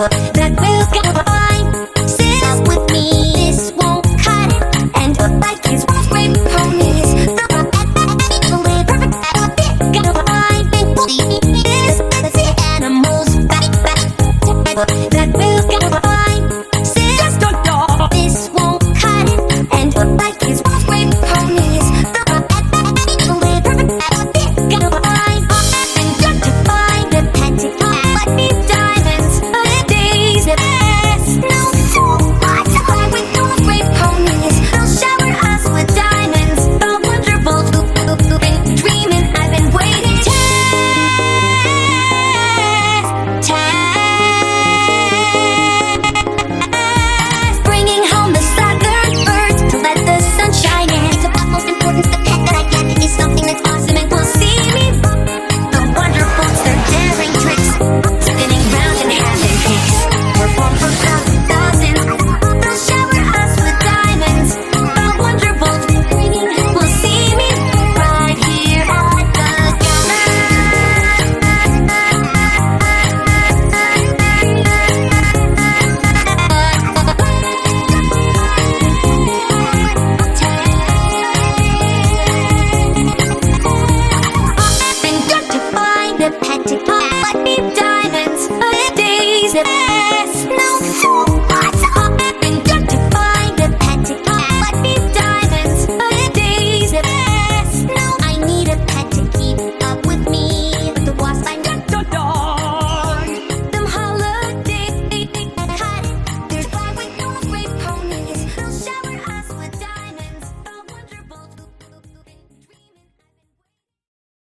that will combine. Sit with me, this won't cut it. And like his great ponies, the live perfect fit. Combine this, the animals back that will combine. Sit this won't cut it. And like his great ponies, the live perfect fit. Combine and justify the pentagon. Let me diamonds, the days of best. No fool, why to hide with those great ponies? They'll shower us with diamonds. The wonderful been dreaming, I've been waiting. Test, bringing home the southern birds to let the sun shine in. It's of utmost importance, the pet that I get is something that's awesome and will see me. The wonderfuls, their daring tricks, spinning round and having kicks. Perform for crowds of thousands. They'll shower us with diamonds. The wonderfuls will see me right here at the and got to find the pentagon. Let me diamonds, the days of